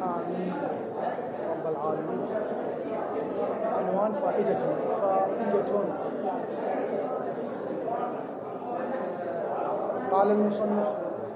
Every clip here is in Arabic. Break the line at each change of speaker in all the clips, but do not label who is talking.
آمين رب العالمين. عنوان فائدة. قال المصنف: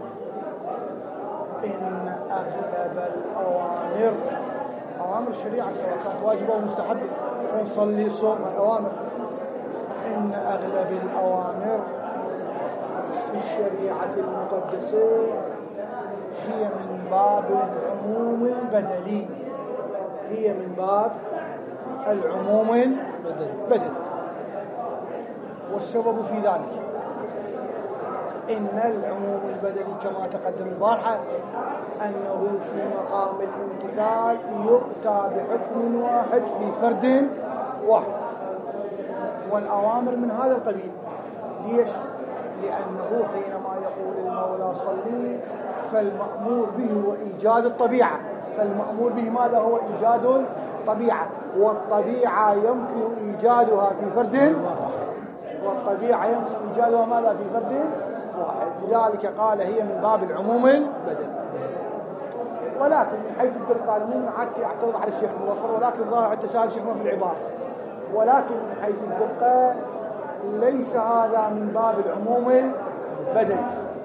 إن أغلب الأوامر، أوامر الشريعة سواء كانت واجبة أو مستحبة، فنصلي صوم أوامر، إن أغلب الأوامر في الشريعة المقدسة هي من باب العموم البدلي، هي من باب العموم البدلي. والسبب في ذلك إن العموم البدلي كما تقدم البارحة أنه في مقام الامتثال يؤتى بحكم واحد في فرد واحد، والأوامر من هذا القبيل. ليش؟ لأنه حينما يقول المولى صلي فالمأمور به هو إيجاد الطبيعة، فالمأمور به ماذا؟ هو إيجاد الطبيعة، والطبيعة يمكن إيجادها في فرد، والطبيعة يمكن إيجادها ماذا؟ في فرد واحد. لذلك قال هي من باب العموم البدني. ولكن من حيث الدقة قال مو معك اعترض على الشيخ مظفر، ولكن الظاهر عند سائل الشيخ في العبارة، ولكن من حيث الدقة ليس هذا من باب العموم البدني.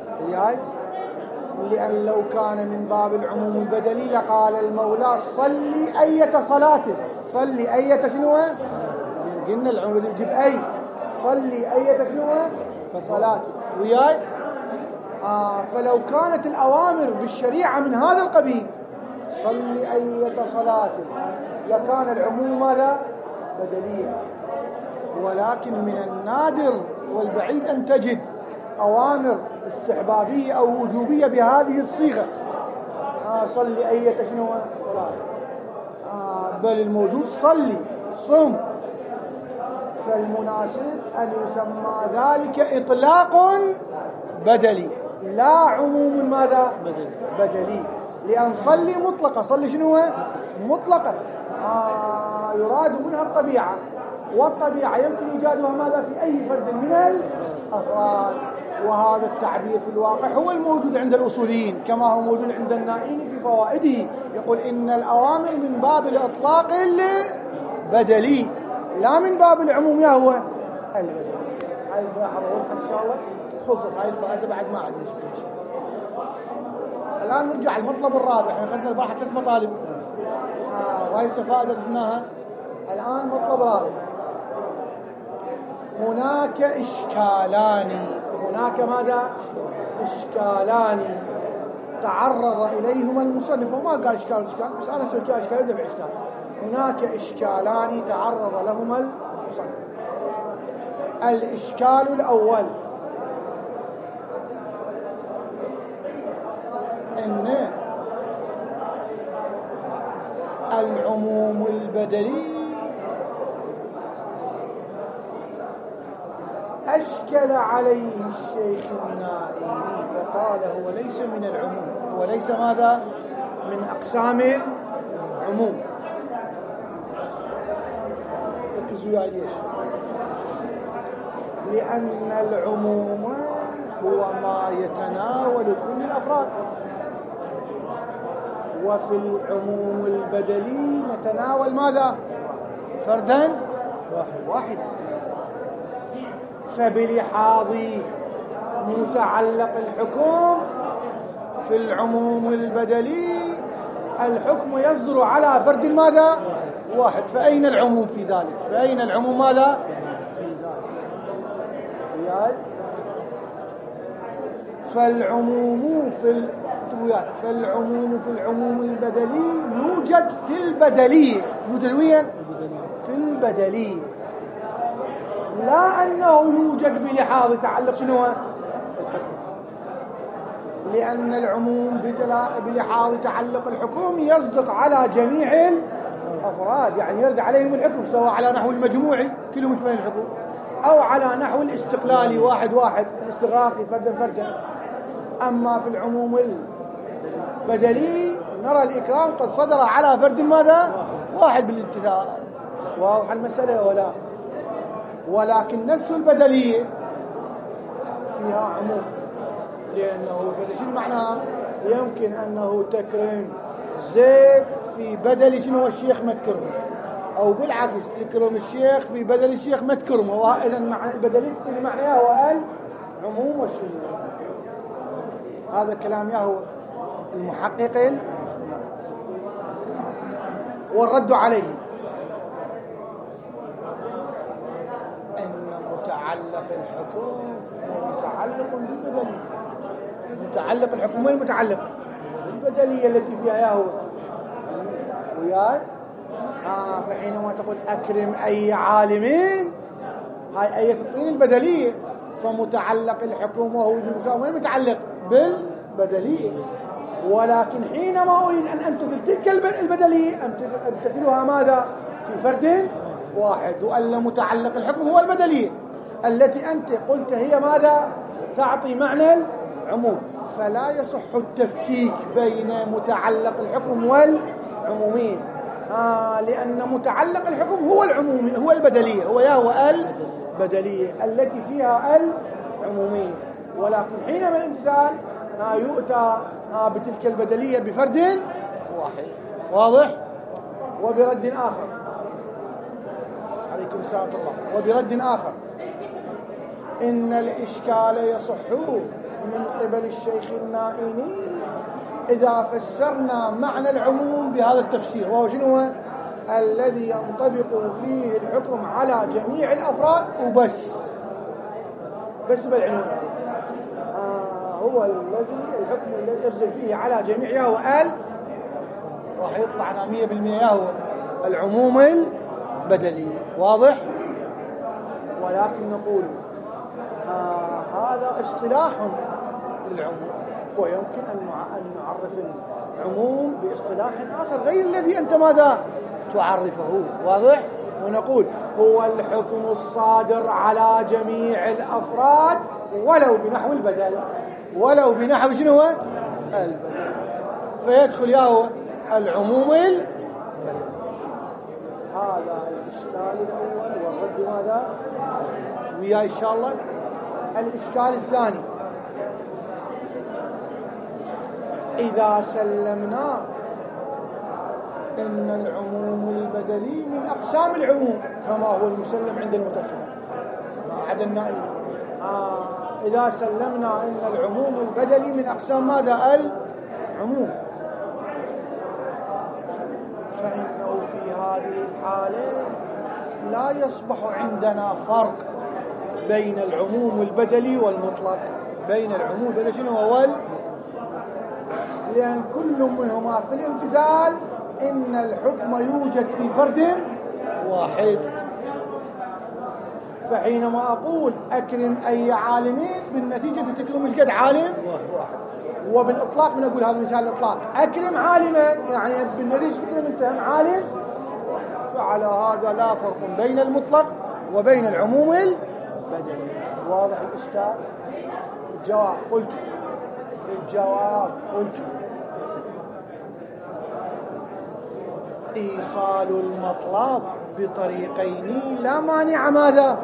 لأن لو كان من باب العموم البدني لقال المولى صلي أية صلاة، صلي أية شنو؟ قلنا العموم يجب أي، صلي أية شنو؟ صلاة. وياي فلو كانت الأوامر بالشريعة من هذا القبيل صلي أية صلاة لكان العموم ماذا؟ بدلية. ولكن من النادر والبعيد أن تجد أوامر استحبابية أو وجوبية بهذه الصيغة، صلي أية شنو؟ صلاة. بل الموجود صلي صم. فالمناسب أن يسمى ذلك إطلاق بدلي لا عموم ماذا؟ بدلي. لأن صلي مطلقة، صلي شنو؟ مطلقة، يراد منها الطبيعة، والطبيعة يمكن إيجادها ماذا؟ في أي فرد من الأفراد. وهذا التعبير في الواقع هو الموجود عند الأصوليين كما هو موجود عند النائين في فوائده، يقول إن الأوامر من باب الإطلاق البدلي لا من باب العموم هو البدلي. هاي الملاحظة واضحة إن شاء الله. خلصت هاي الفائدة، بعد ما عندنا شيء. الآن نرجع المطلب الرابع. احنا أخذنا البارحة 3 مطالب وهي استفادة أخذناها. الآن مطلب رابع. هناك إشكالان، هناك ماذا؟ إشكالان تعرض إليهما المصنف، وما قال إشكال بس أنا سألت إشكال يدفع إشكال. هناك إشكالان تعرض لهما المصنف. الإشكال الأول إن العموم البدلي أشكل عليه الشيخ النائي وقال هو ليس من العموم، هو ليس ماذا؟ من أقسام العموم. ركزوا يا ليش؟ لأن العموم هو ما يتناول كل الأفراد، وفي العموم البدلي نتناول ماذا؟ فردا واحد. فبلحاظ متعلق الحكم في العموم البدلي الحكم يصدر على فرد ماذا؟ واحد. فأين العموم في ذلك؟ فأين العموم ماذا؟ في ذلك. فالعموم في العموم البدلي يوجد في البدلية. يوجد وين؟ في البدلية، لا أنه يوجد بلحاظ تعلق شنو؟ لأن العموم بلحاظ تعلق الحكم يصدق على جميع الأفراد، يعني يرد عليهم الحكم سواء على نحو المجموعي كلهم يشمل الحكم أو على نحو الاستقلالي واحد واحد الاستغراقي فردا فردا. أما في العموم البدلي نرى الإكرام قد صدر على فرد ماذا؟ واحد بالامتثال. واضح المسألة ولا؟ ولكن نفس البدلية فيها عموم، لأنه شو معناها؟ يمكن أنه تكرم زيد في بدل شنو الشيخ ما تكرمه، أو بالعكس تكرم الشيخ في بدل الشيخ ما تكرمه. وإذا مع البدليست اللي معناه هو العموم والشمول. هذا كلام ياهو المحقق والرد عليه إن متعلق الحكم متعلق بالبدل. متعلق الحكم وين متعلق؟ البدلية التي فيها ياهو وياي. فحينما تقول أكرم أي عالمين، هاي آية الطين البدلية، فمتعلق الحكم وهو وجود وين متعلق؟ بالبدلية. ولكن حينما أريد أن أمتثل تلك البدلية أمتثلها ماذا؟ في فرد واحد. وأن متعلق الحكم هو البدلية التي أنت قلت هي ماذا؟ تعطي معنى العموم. فلا يصح التفكيك بين متعلق الحكم والعمومين، لأن متعلق الحكم هو العمومي، هو البدلية، هو البدلية التي فيها العمومية. ولكن حينما الإنسان يؤتى بتلك البدلية بفرد واحد. واضح؟ وبرد آخر، عليكم السلام الله، وبرد آخر إن الإشكال يصح من قبل الشيخ النائمي إذا فسرنا معنى العموم بهذا التفسير، وهو شنو هو؟ الذي ينطبق فيه الحكم على جميع الأفراد وبس، بس بالعنوان. هو الحكم الذي يصدر فيه على جميع ياهو راح يطلعنا 100% ياهو العموم البدلي. واضح؟ ولكن نقول هذا اصطلاح للعموم، ويمكن أن نعرف العموم باصطلاح آخر غير الذي أنت ماذا تعرفه. واضح؟ ونقول هو الحكم الصادر على جميع الأفراد ولو بنحو البدل، ولو بنحو شنو هو؟ البدل. فيدخل ياهو العموم البدل. هذا الإشكال الأول والرد ماذا؟ ويا إن شاء الله. الإشكال الثاني إذا سلمنا إن العموم البدلي من أقسام العموم كما هو المسلم عند المتأخر ما عدا النائب، إذا سلمنا إن العموم البدلي من أقسام ماذا؟ العموم، فإنه في هذه الحالة لا يصبح عندنا فرق بين العموم البدلي والمطلق. بين العموم البدلي شنو هو؟ لأن كل منهما في الامتثال إن الحكم يوجد في فرد واحد. فحينما أقول أكرم أي عالمين بالنتيجة تكرم الجد عالم واحد. وبالإطلاق من أقول هذا مثال الإطلاق، أكرم عالما يعني بالنتيجة تكرم انتهم عالم. فعلى هذا لا فرق بين المطلق وبين العموم البدلي. واضح الإشكال؟ الجواب قلت إيصال المطلب بطريقين لا مانع ماذا؟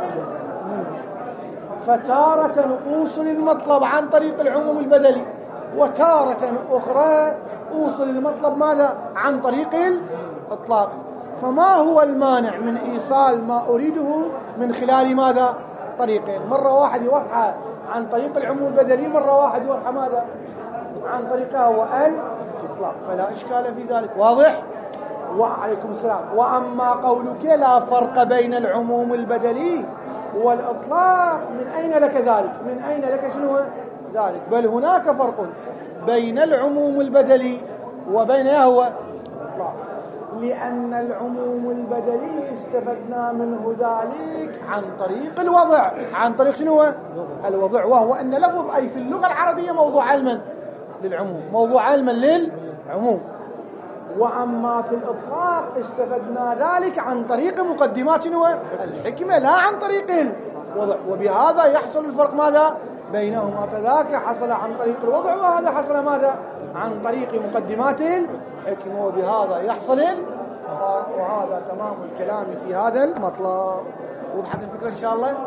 فتارة أوصل المطلب عن طريق العموم البدلي، وتارة أخرى أوصل المطلب ماذا؟ عن طريق الإطلاق. فما هو المانع من إيصال ما أريده من خلال ماذا؟ طريقين، مرة واحد يوضح عن طريق العموم البدلي، مرة واحد يوضح ماذا؟ عن طريقها هو الإطلاق. فلا إشكال في ذلك. واضح؟ وعليكم السلام. وأما قولك لا فرق بين العموم البدلي والإطلاق، من أين لك ذلك؟ من أين لك شنو ذلك؟ بل هناك فرق بين العموم البدلي وبين هو الإطلاق، لأن العموم البدلي استفدنا منه ذلك عن طريق الوضع. عن طريق شنو الوضع؟ وهو أن لفظ أي في اللغة العربية موضوع علما للعموم، موضوع علما للعموم. وأما في الإطلاق استفدنا ذلك عن طريق مقدمات الحكمة لا عن طريق الوضع. وبهذا يحصل الفرق ماذا بينهما؟ فذاك حصل عن طريق الوضع، وهذا حصل ماذا عن طريق مقدمات الحكمة، وبهذا يحصل الفرق. وهذا تمام الكلام في هذا المطلب. وضحت الفكرة إن شاء الله؟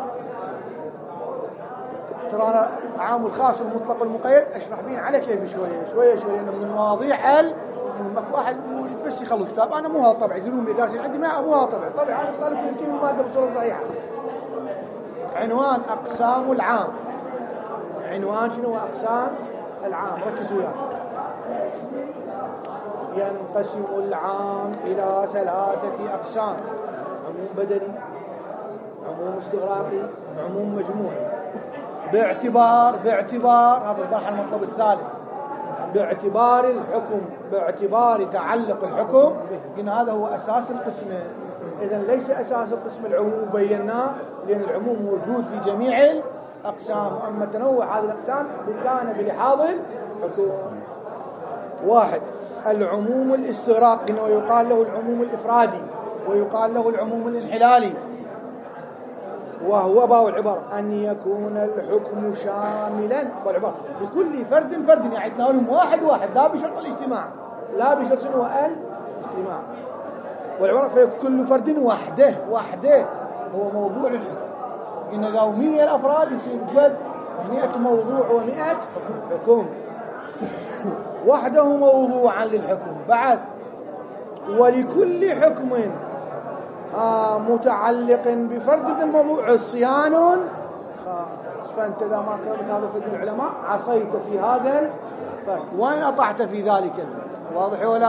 ترى عام الخاص والمطلق والمقيد أشرح بين على كيف شوية لأنه من المواضيع واحد بس يخلص كتاب أنا مو هذا طبعي يقولون لي دارسين عندي مو هذا طبعي أنا طالب يمكن المادة بصورة صحيحة. عنوان أقسام العام. عنوان شنو أقسام العام؟ ركزوا وياي. ينقسم العام إلى 3 أقسام: عموم بدني، عموم استغراقي، عموم مجموعي. باعتبار هذا البحث المطلب الثالث، باعتبار الحكم، باعتبار تعلق الحكم، قلنا هذا هو أساس القسم. إذن ليس أساس القسم العموم بيناه، لأن العموم موجود في جميع الأقسام، أما تنوع هذه الأقسام كان بلحاظ الحكم. 1. العموم الاستغراقي، ويقال له العموم الإفرادي، ويقال له العموم الانحلالي، وهو باو العبارة أن يكون الحكم شاملا والعبارة لكل فرد يعني يتناولهم واحد لا بشرط الاجتماع، لا بشرط شنو الاجتماع، والعبارة فكل فرد وحده هو موضوع للحكم. إن لو 100 الأفراد يصير جد 100 موضوع و100 حكم، وحده موضوعا للحكم. بعد ولكل حكم متعلق بفرد من الموضوع عصيان، فأنت إذا ما كرمت هذا فرد العلماء عصيت في هذا الفرد، وين أطعت في ذلك الفرد. واضح ولا؟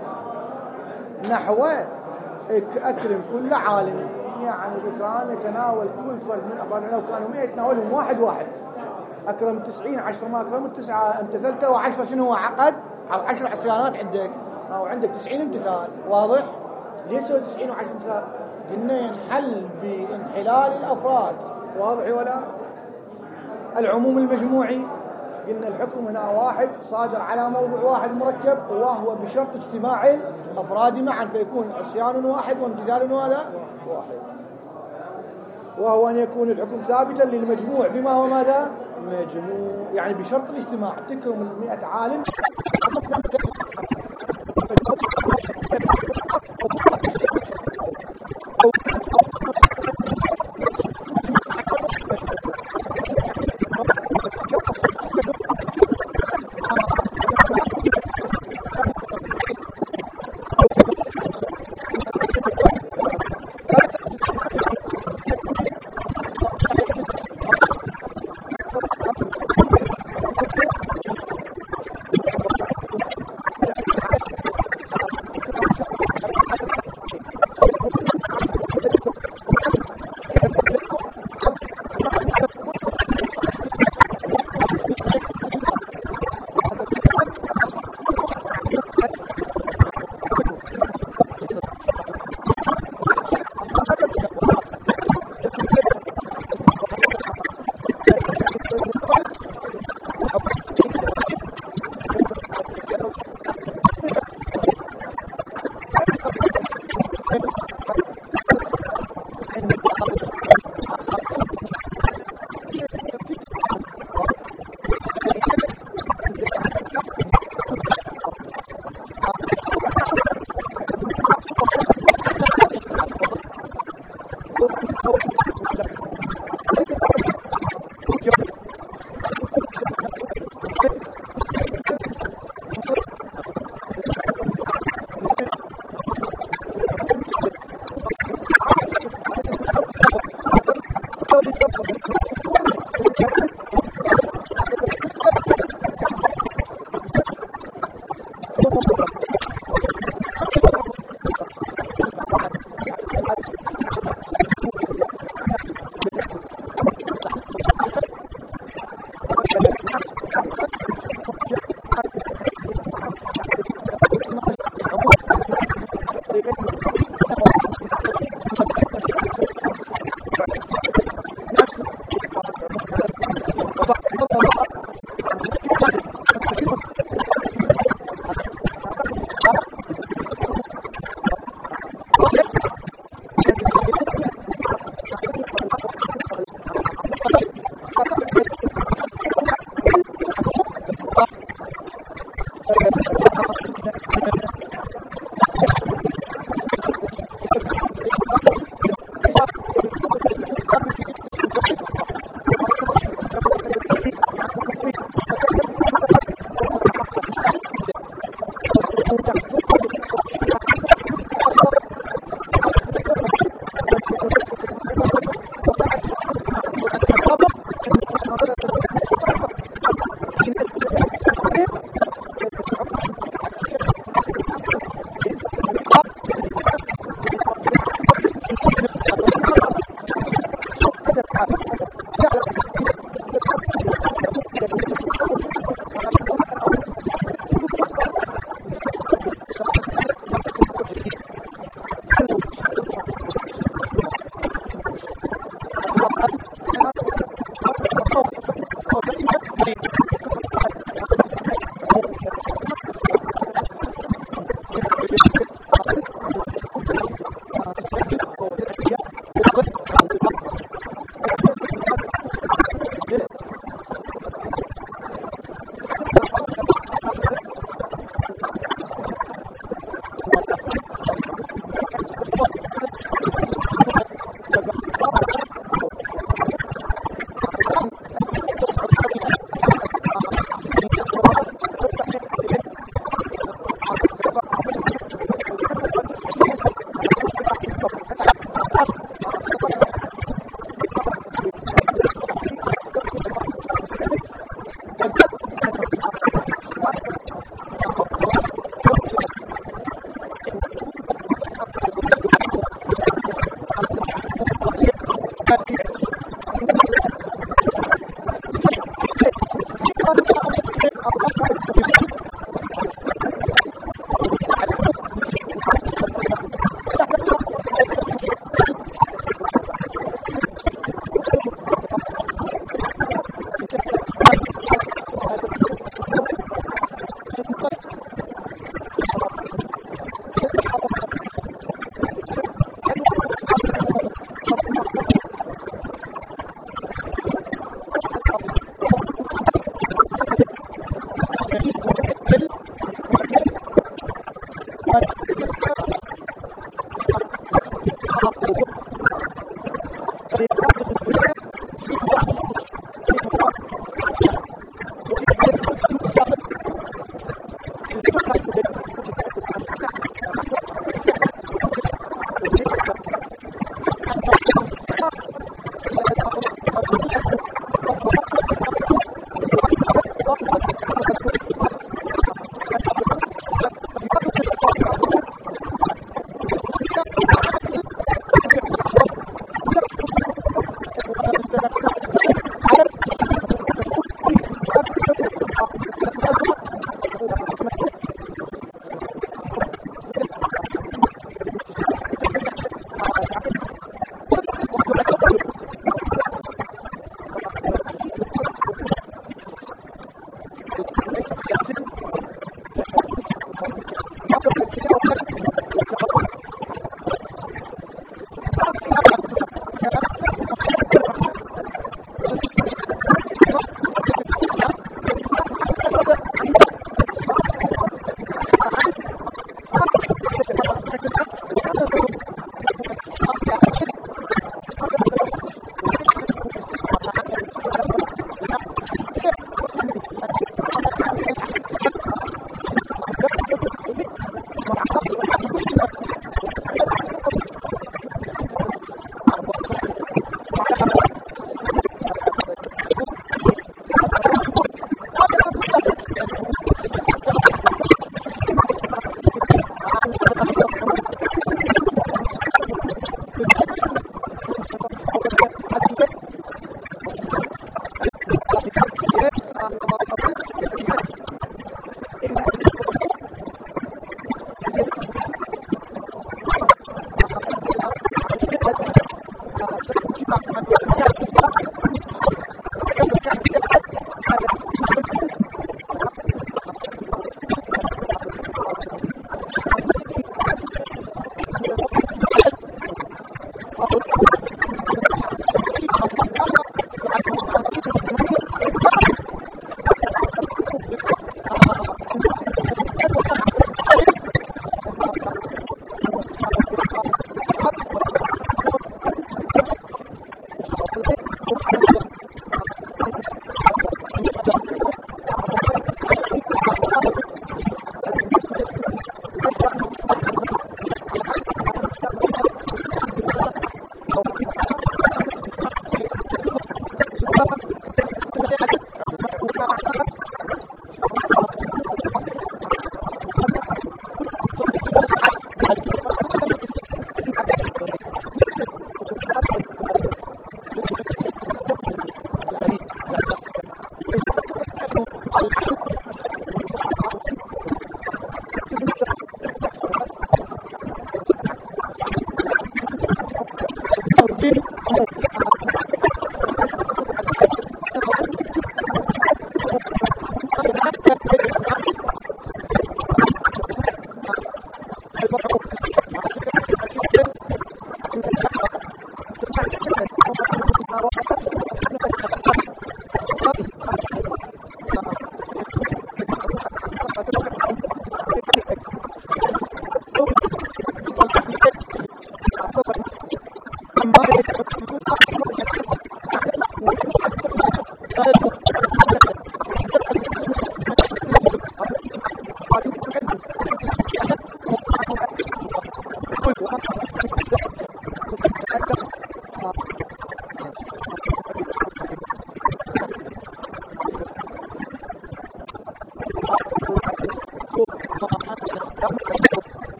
نحو أكرم كل عالم، يعني بكان يتناول كل فرد من أفراد، لو كانوا 100 يتناولهم واحد أكرم 90، 10 ما أكرم 9 امتثلت، و10 شنو هو عقد 10 عصيانات عندك، أو عندك 90 امتثال. واضح؟ ليش 90 و10 امتثال؟ قلنا ينحل بانحلال الأفراد. واضح ولا؟ العموم المجموعي، قلنا الحكم هنا واحد صادر على موضوع واحد مركب، وهو بشرط اجتماع الأفراد معا، فيكون عصيان واحد وامتثال واحد، وهو أن يكون الحكم ثابتا للمجموع بما هو ماذا؟ مجموع، يعني بشرط الاجتماع. تكرم 100 عالم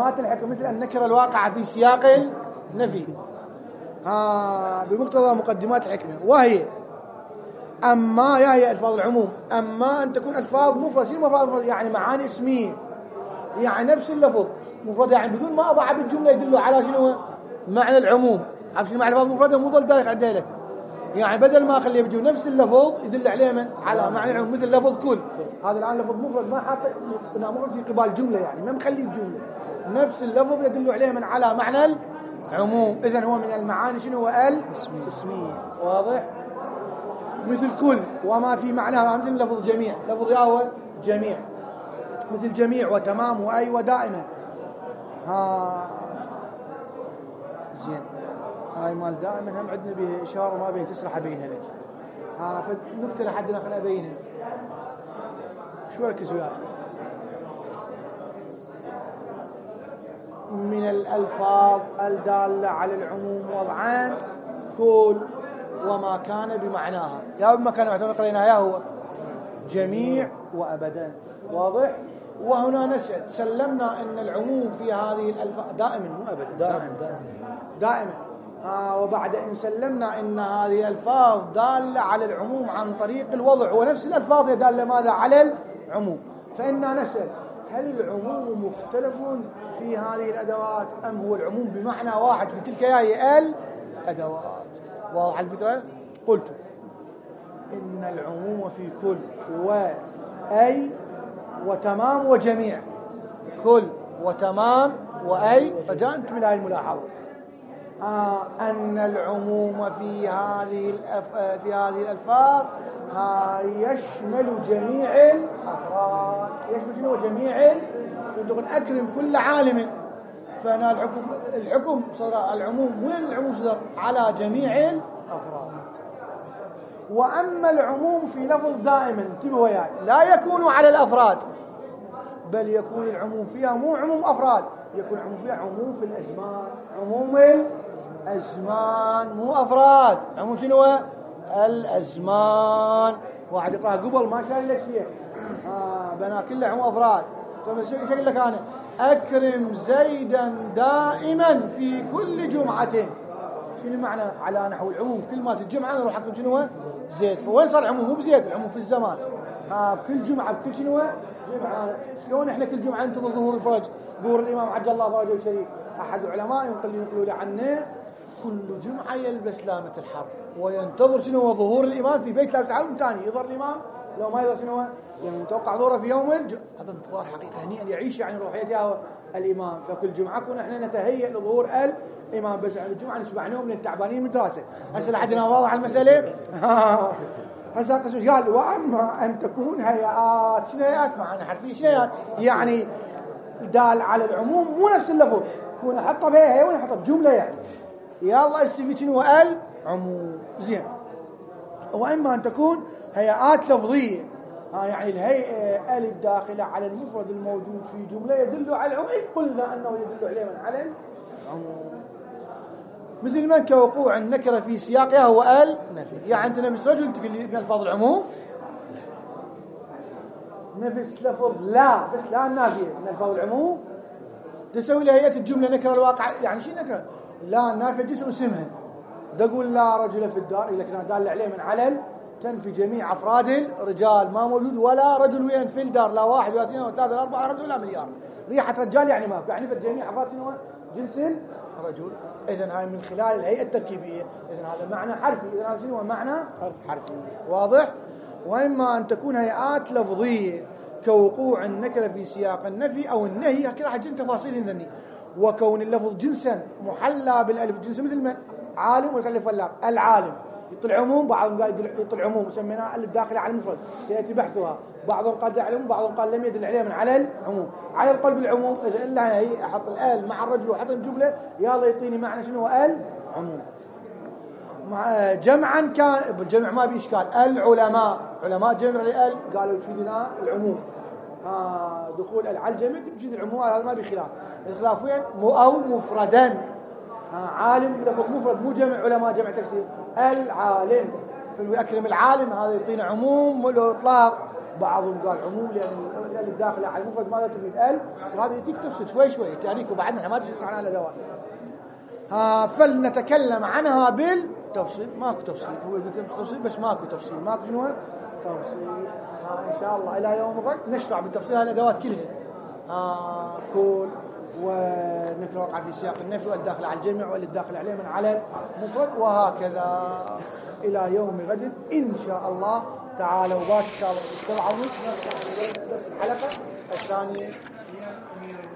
ما تلحق مثل النكرة الواقعة في سياق النفي بمقتضى مقدمات الحكمة، وهي أما هي ألفاظ العموم، أما أن تكون ألفاظ مفرد. شنو مفرد؟ يعني معاني اسمية، يعني نفس اللفظ مفرد، يعني بدون ما أضع بالجملة يدل على شنو معنى العموم. عارف شنو معنى الألفاظ المفردة؟ مو ضل دايق عديلك، يعني بدل ما أخليه بجو نفس اللفظ يدل عليه من على معنى العموم، مثل لفظ كل. هذا الآن لفظ مفرد ما حاط مفرد في قبال جملة، يعني ما مخليه بجملة، نفس اللفظ يدل عليه من على معنى العموم. إذن هو من المعاني شنو هو الاسمية. واضح؟ مثل كل وما في معناها، مثل لفظ جميع، لفظ هو جميع، مثل جميع وتمام وأي ودائما. زين، هاي مال دائما هم عندنا به إشارة ما بين تسرح أبينها لك. فنكتة لحدنا خلنا أبينها. شو ركز وياي؟ من الألفاظ الدالة على العموم وضعان: كل وما كان بمعناها. يا بما كان معتمد قرينا يا هو جميع وأبدا. واضح؟ وهنا نسأل، سلمنا أن العموم في هذه الألفاظ دائما مو أبدا، دائما. وبعد أن سلمنا أن هذه الألفاظ دالة على العموم عن طريق الوضع، ونفس الألفاظ دالة ماذا على العموم، فإننا نسأل: هل العموم مختلف في هذه الأدوات أم هو العموم بمعنى واحد في تلك الأدوات؟ واضح الفكرة؟ قلت إن العموم في كل وأي وتمام وجميع. كل وتمام وأي، رجاء انتم إلى هذه الملاحظة. أن العموم في هذه الألفاظ يشمل جميع الأفراد. يشمل شنو جميع؟ تقول أكرم كل عالم، فهنا الحكم صدر العموم. وين العموم صدر؟ على جميع الأفراد. وأما العموم في لفظ دائما، انتبهوا وياي، لا يكون على الأفراد، بل يكون العموم فيها مو عموم أفراد، يكون العموم فيها عموم في الأزمان. عموم الأزمان مو أفراد، عموم شنو؟ الأزمان. واحد يقرأ قبل ما شاء لك شيء بنا كله عموم أفراد. ايش اقول لك انا؟ اكرم زيدا دائما في كل جمعه. شنو معنى على نحو العموم؟ كل ما الجمعه نروح اكرم شنو زيد. فوين صار العموم؟ مو بزيد، العموم في الزمان. كل جمعه بكل شنو جمعه. شلون احنا كل جمعه ننتظر ظهور الفرج، ظهور الامام عجل الله فرجه الشريف. احد العلماء ينقلوا لي عنه كل جمعه يلبس لامه الحرب وينتظر شنو ظهور الامام في بيت لابس عون ثاني. يظهر الامام لو ما يظهر شنو يعني متوقع ظهوره في يوم هذا انتظار حقيقة هنيئا يعيش يعني روحية الإمام. فكل جمعة كنا احنا نتهيأ لظهور الإمام، بس عند الجمعة نشبع نوم من التعبانين من الدراسة. هسه لحدنا واضح المسألة؟ هسه قصد قال: وأما أن تكون هيئات. شنو هيئات؟ معنا حرفية شيئات، يعني دال على العموم مو نفس اللفظ، كون أحطها بهي ونحطها بجملة يعني يلا استفيد شنو العموم. زين. وإما أن تكون هيئات لفظية، يعني الهيئة الداخلة على المفرد الموجود في جملة يدل على العموم. قلنا أنه يدل عليه من على العموم، مثل من كوقوع النكرة في سياقها هو النفي. يعني أنت نفس رجل تقول لي من ألفاظ العموم نفس لفظ لا، بس لا النافية من ألفاظ العموم تسوي لها هيئة الجملة نكرة الواقع. يعني شو نكرة؟ لا النافية جزء اسمها. تقول لا رجل في الدار، إذا كان دال عليه من علل تنفي جميع أفراد الرجال، ما موجود ولا رجل وين في الدار، لا واحد ولا اثنين ولا ثلاثة ولا أربعة ولا مليار. ريحة رجال يعني ما في، يعني في جميع أفراد شنو جنس الرجل. إذن هاي من خلال الهيئة التركيبية. إذن هذا معنى حرفي. إذن هذا شنو معنى حرفي. واضح؟ وإما أن تكون هيئات لفظية كوقوع النكرة في سياق النفي أو النهي، كل واحد تفاصيل ذني. وكون اللفظ جنسا محلى بالألف، جنس مثل من عالم ويخلف اللام. العالم يطلع عموم، بعضهم قال يطلع عموم سميناه الداخلة على المفرد، سيأتي بحثها. بعضهم قال دل على العموم، بعضهم قال لم يدل عليه من على العموم. على القول بالعموم إذا إلا هي أحط الآل مع الرجل وحط الجملة يلا يعطيني معنى شنو العموم. جمعا كان بالجمع ما بإشكال. العلماء، علماء جمع الآل قالوا تفيدنا العموم. دخول على الجمع تفيد العموم، هذا ما بخلاف. الخلاف وين؟ أو مفردا. عالم لفظ مفرد مو جمع علماء جمع تكسير. العالم أكرم العالم، هذا يعطينا عموم ولو إطلاق بعضهم قال عموم لأن الداخل على المفرد ماذا تفيد ال، وهذا يجيك تفصل شوي شوي تاريخ، وبعدنا احنا ما تفصل عنها الأدوات. فلنتكلم عنها بالتفصيل. ماكو تفصيل، هو يقول لك تفصيل بس ماكو تفصيل، ماكو شنو تفصيل. إن شاء الله إلى يوم الغد نشرع بالتفصيل الأدوات كلها. كل ونقرأ في سياق النفي والداخل على الجمع والداخل عليه من على المفرد، وهكذا إلى يوم غد إن شاء الله تعالى. وباك إن شاء الله بسرعة بس الحلقة الثانية.